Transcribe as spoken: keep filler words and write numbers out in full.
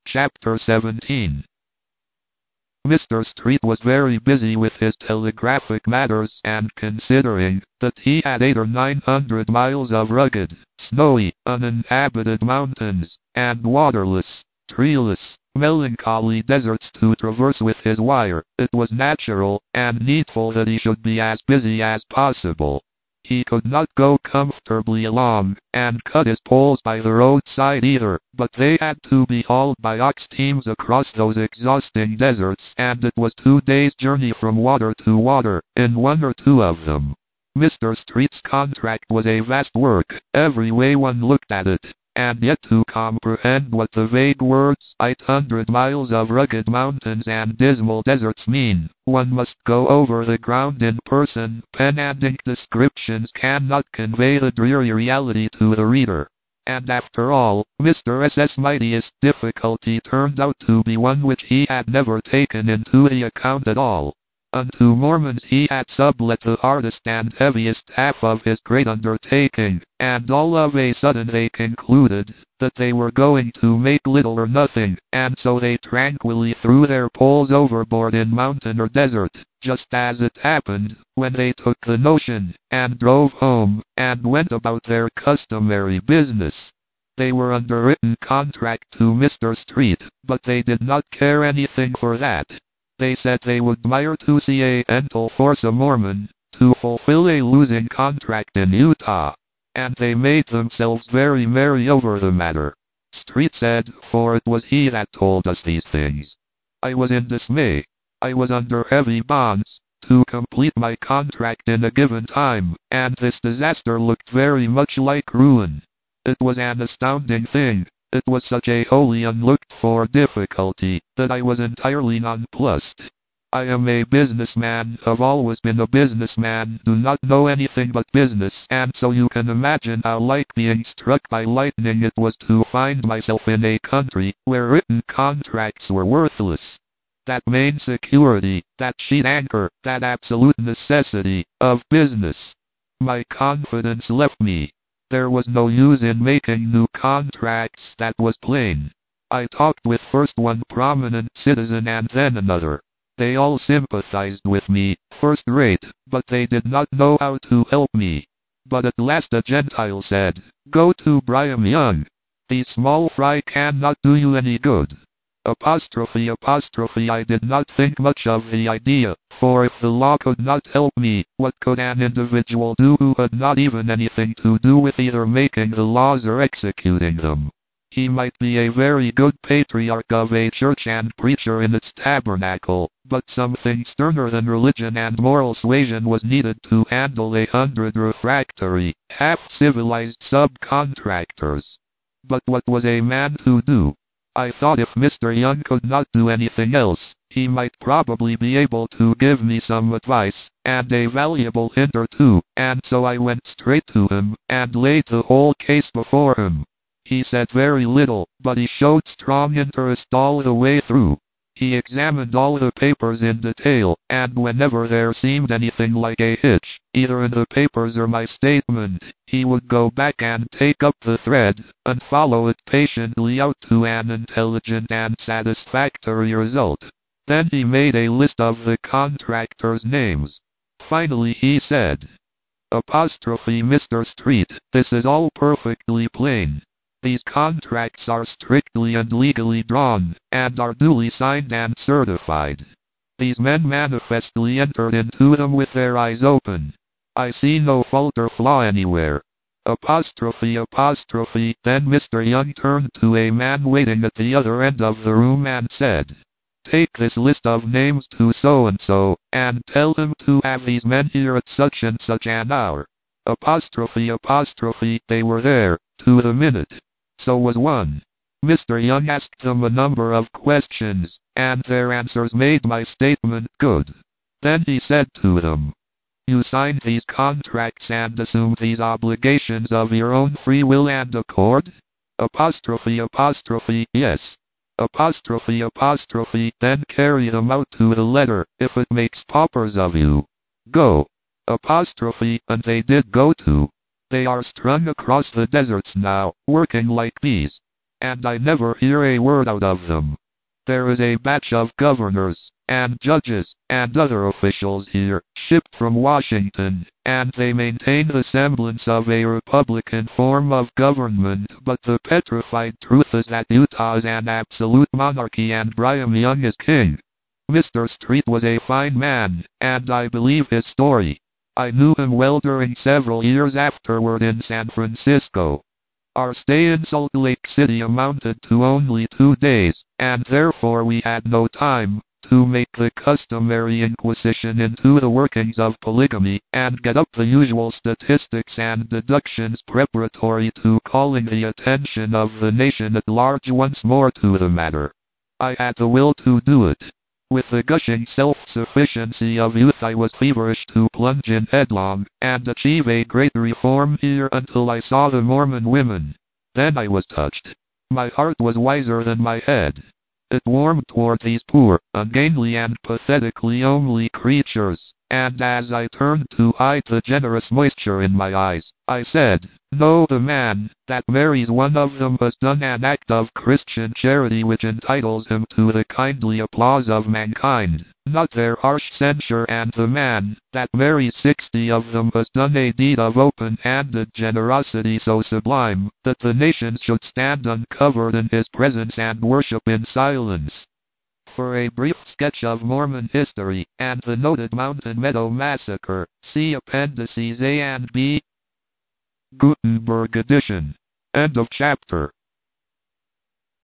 Chapter seventeen. Mister Street was very busy with his telegraphic matters, and considering that he had eight or nine hundred miles of rugged, snowy, uninhabited mountains, and waterless, treeless, melancholy deserts to traverse with his wire, it was natural and needful that he should be as busy as possible. He could not go comfortably along and cut his poles by the roadside either, but they had to be hauled by ox teams across those exhausting deserts, and it was two days' journey from water to water, in one or two of them. Mister Street's contract was a vast work, every way one looked at it, and yet to comprehend what the vague words eight hundred miles of rugged mountains and dismal deserts mean, one must go over the ground in person. Pen and ink descriptions cannot convey the dreary reality to the reader. And after all, Mister S S mightiest difficulty turned out to be one which he had never taken into the account at all. Unto Mormons he had sublet the hardest and heaviest half of his great undertaking, and all of a sudden they concluded that they were going to make little or nothing, and so they tranquilly threw their poles overboard in mountain or desert, just as it happened, when they took the notion, and drove home, and went about their customary business. They were under written contract to Mister Street, but they did not care anything for that. They said they would admire to see a gentle force of Mormon to fulfill a losing contract in Utah, and they made themselves very merry over the matter. Street said, for it was he that told us these things. I was in dismay. I was under heavy bonds to complete my contract in a given time, and this disaster looked very much like ruin. It was an astounding thing. It was such a wholly unlooked-for difficulty that I was entirely nonplussed. I am a businessman, have always been a businessman, do not know anything but business, and so you can imagine how like being struck by lightning it was to find myself in a country where written contracts were worthless. That main security, that sheet anchor, that absolute necessity of business. My confidence left me. There was no use in making new contracts, that was plain. I talked with first one prominent citizen and then another. They all sympathized with me, first rate, but they did not know how to help me. But at last a Gentile said, "Go to Brigham Young. The small fry cannot do you any good." Apostrophe apostrophe I did not think much of the idea, for if the law could not help me, what could an individual do who had not even anything to do with either making the laws or executing them? He might be a very good patriarch of a church and preacher in its tabernacle, but something sterner than religion and moral suasion was needed to handle a hundred refractory, half-civilized subcontractors. But what was a man to do? I thought if Mister Young could not do anything else, he might probably be able to give me some advice, and a valuable hint or two, and so I went straight to him, and laid the whole case before him. He said very little, but he showed strong interest all the way through. He examined all the papers in detail, and whenever there seemed anything like a hitch, either in the papers or my statement, he would go back and take up the thread, and follow it patiently out to an intelligent and satisfactory result. Then he made a list of the contractors' names. Finally he said, apostrophe Mister Street, this is all perfectly plain. These contracts are strictly and legally drawn, and are duly signed and certified. These men manifestly entered into them with their eyes open. I see no fault or flaw anywhere. Apostrophe apostrophe. Then Mister Young turned to a man waiting at the other end of the room and said, "Take this list of names to so-and-so, and tell him to have these men here at such and such an hour." Apostrophe apostrophe. They were there, to the minute. So was one. Mister Young asked them a number of questions, and their answers made my statement good. Then he said to them, "You signed these contracts and assumed these obligations of your own free will and accord?" Apostrophe apostrophe. Yes. Apostrophe apostrophe. Then carry them out to the letter, if it makes paupers of you. Go. Apostrophe. And they did go to. They are strung across the deserts now, working like bees. and I never hear a word out of them. There is a batch of governors, and judges, and other officials here, shipped from Washington, and they maintain the semblance of a Republican form of government, but the petrified truth is that Utah is an absolute monarchy and Brigham Young is king. Mister Street was a fine man, and I believe his story. I knew him well during several years afterward in San Francisco. Our stay in Salt Lake City amounted to only two days, and therefore we had no time to make the customary inquisition into the workings of polygamy, and get up the usual statistics and deductions preparatory to calling the attention of the nation at large once more to the matter. I had the will to do it. With the gushing self-sufficiency of youth I was feverish to plunge in headlong, and achieve a great reform here until I saw the Mormon women. Then I was touched. My heart was wiser than my head. It warmed toward these poor, ungainly and pathetically homely creatures, and as I turned to hide the generous moisture in my eyes, I said, "No, the man that marries one of them has done an act of Christian charity which entitles him to the kindly applause of mankind, not their harsh censure, and the man that marries sixty of them has done a deed of open-handed generosity so sublime that the nations should stand uncovered in his presence and worship in silence." For a brief sketch of Mormon history, and the noted Mountain Meadow Massacre, see Appendices A and B. Gutenberg edition. End of chapter.